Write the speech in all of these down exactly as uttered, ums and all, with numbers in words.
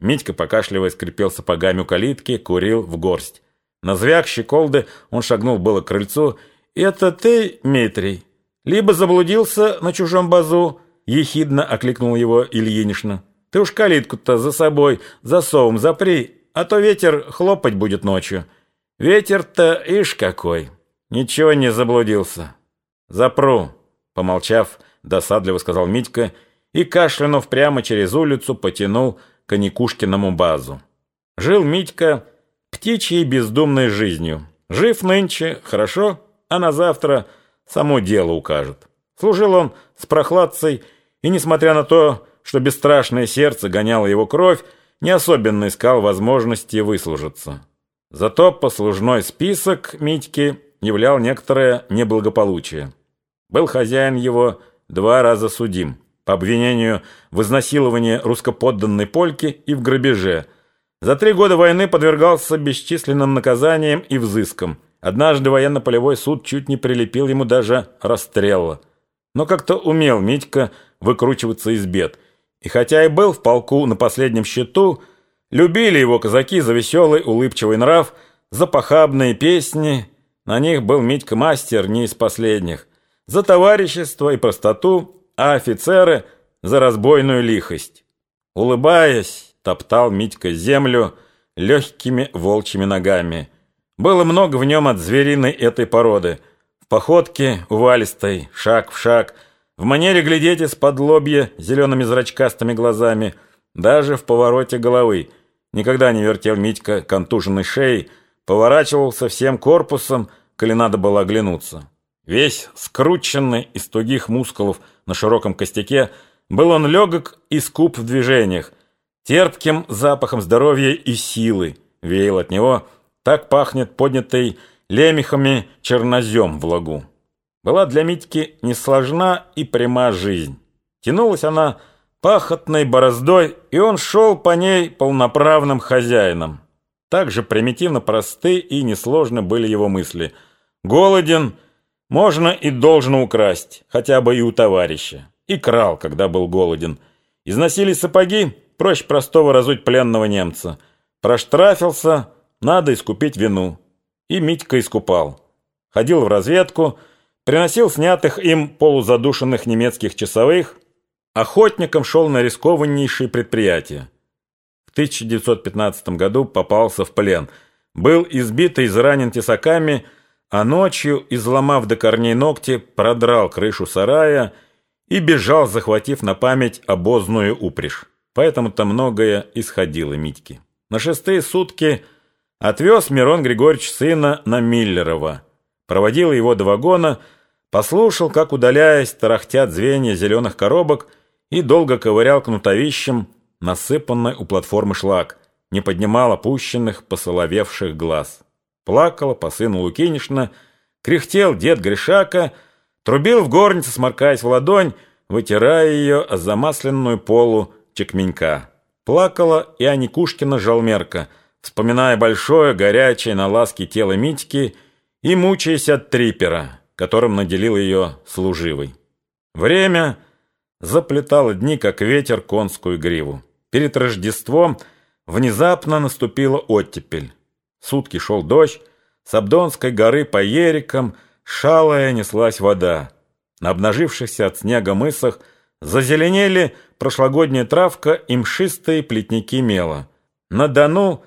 Митька, покашливая, скрипел сапогами у калитки, курил в горсть. На звяк щеколды он шагнул было к крыльцу. «Это ты, Митрий? Либо заблудился на чужом базу?» — ехидно окликнула его Ильинишна. «Ты уж калитку-то за собой засовом запри, а то ветер хлопать будет ночью. Ветер-то ишь какой! Ничего не заблудился. Запру!» — помолчав, досадливо сказал Митька и, кашлянув прямо через улицу, потянул к Аникушкиному базу. Жил Митька птичьей бездумной жизнью. Жив нынче, хорошо, а на завтра само дело укажет. Служил он с прохладцей, и, несмотря на то, что бесстрашное сердце гоняло его кровь, не особенно искал возможности выслужиться. Зато послужной список Митьки являл некоторое неблагополучие. Был хозяин его два раза судим по обвинению в изнасиловании русскоподданной польки и в грабеже. За три года войны подвергался бесчисленным наказаниям и взыскам. Однажды военно-полевой суд чуть не прилепил ему даже расстрела. Но как-то умел Митька выкручиваться из бед. И хотя и был в полку на последнем счету, любили его казаки за веселый улыбчивый нрав, за похабные песни. На них был Митька мастер не из последних. За товарищество и простоту, а офицеры за разбойную лихость. Улыбаясь, топтал Митька землю легкими волчьими ногами. Было много в нем от звериной этой породы. В походке увалистой, шаг в шаг, в манере глядеть из-под лобья зелеными зрачкастыми глазами, даже в повороте головы. Никогда не вертел Митька контуженной шеей, поворачивался всем корпусом, коли надо было оглянуться. Весь скрученный из тугих мускулов на широком костяке, был он легок и скуп в движениях. Терпким запахом здоровья и силы веял от него, так пахнет поднятый лемехами чернозем в лагу. Была для Митьки несложна и пряма жизнь. Тянулась она пахотной бороздой, и он шел по ней полноправным хозяином. Так же примитивно просты и несложны были его мысли. Голоден, можно и должно украсть, хотя бы и у товарища. И крал, когда был голоден. Износили сапоги, проще простого разуть пленного немца. Проштрафился, надо искупить вину. И Митька искупал. Ходил в разведку, приносил снятых им полузадушенных немецких часовых, охотником шел на рискованнейшие предприятия. В тысяча девятьсот пятнадцатом году попался в плен, был избит и изранен тесаками, а ночью, изломав до корней ногти, продрал крышу сарая и бежал, захватив на память обозную упряжь. Поэтому-то многое исходило Митьке. На шестые сутки отвез Мирон Григорьевич сына на Миллерово, проводил его до вагона, послушал, как, удаляясь, тарахтят звенья зеленых коробок, и долго ковырял кнутовищем насыпанный у платформы шлак, не поднимал опущенных, посоловевших глаз. Плакала по сыну Лукинишна, кряхтел дед Гришака, трубил в горнице, сморкаясь в ладонь, вытирая ее о замасленную полу чекменька. Плакала и Аникушкина Жалмерка, вспоминая большое, горячее на ласке тело Митьки и мучаясь от трипера, которым наделил ее служивый. Время заплетало дни, как ветер, конскую гриву. Перед Рождеством внезапно наступила оттепель. Сутки шел дождь, с Абдонской горы по ерикам шалая неслась вода. На обнажившихся от снега мысах зазеленели прошлогодняя травка и мшистые плетники мела. На Дону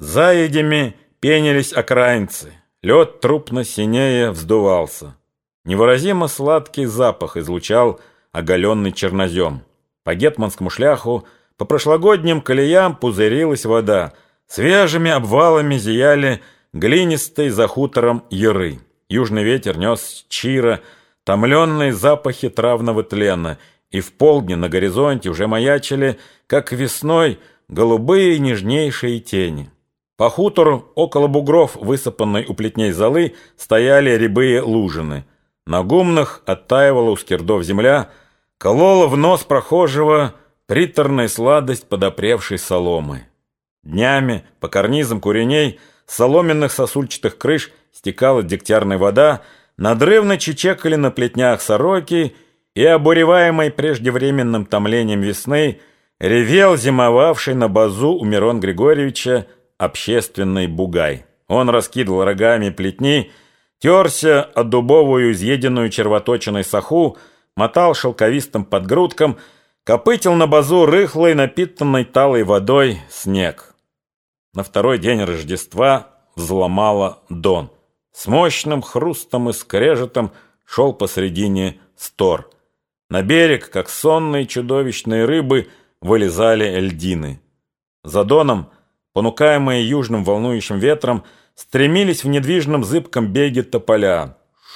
заедями пенились окраинцы. Лед трупно синее вздувался. Невыразимо сладкий запах излучал оголенный чернозем. По гетманскому шляху, по прошлогодним колеям пузырилась вода. Свежими обвалами зияли глинистые за хутором яры. Южный ветер нес с Чира томленные запахи травного тлена, и в полдне на горизонте уже маячили, как весной, голубые нежнейшие тени. По хутору, около бугров, высыпанной у плетней золы, стояли рябые лужины. На гумнах оттаивала у скирдов земля, колола в нос прохожего приторная сладость подопревшей соломы. Днями по карнизам куреней соломенных сосульчатых крыш стекала дегтярная вода, надрывно чечекали на плетнях сороки, и, обуреваемой преждевременным томлением весны, ревел зимовавший на базу у Мирона Григорьевича общественный бугай. Он раскидывал рогами плетни, терся о дубовую, изъеденную червоточиной саху, мотал шелковистым подгрудком, копытил на базу рыхлой, напитанной талой водой снег. На второй день Рождества взломало Дон. С мощным хрустом и скрежетом шел посредине стор. На берег, как сонные чудовищные рыбы, вылезали льдины. За Доном, понукаемые южным волнующим ветром, стремились в недвижном зыбком беге тополя.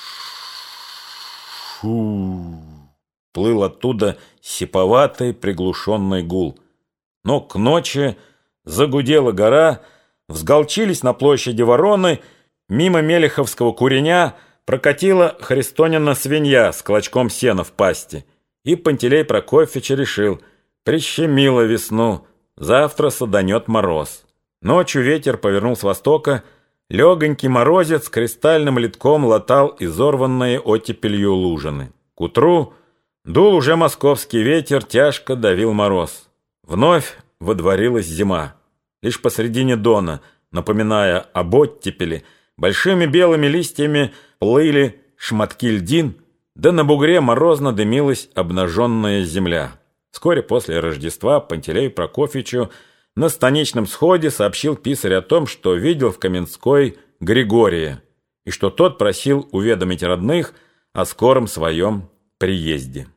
Шу! Плыл оттуда сиповатый приглушенный гул. Но к ночи загудела гора, взголчились на площади вороны, мимо Мелеховского куреня прокатила Христонина свинья с клочком сена в пасти. И Пантелей Прокофьевич решил: прищемило весну, завтра саданет мороз. Ночью ветер повернул с востока, легонький морозец кристальным литком латал изорванные оттепелью лужины. К утру дул уже московский ветер, тяжко давил мороз. Вновь водворилась зима. Лишь посредине Дона, напоминая об оттепели, большими белыми листьями плыли шматки льдин, да на бугре морозно дымилась обнаженная земля. Вскоре после Рождества Пантелею Прокофьевичу на станичном сходе сообщил писарь о том, что видел в Каменской Григория, и что тот просил уведомить родных о скором своем приезде.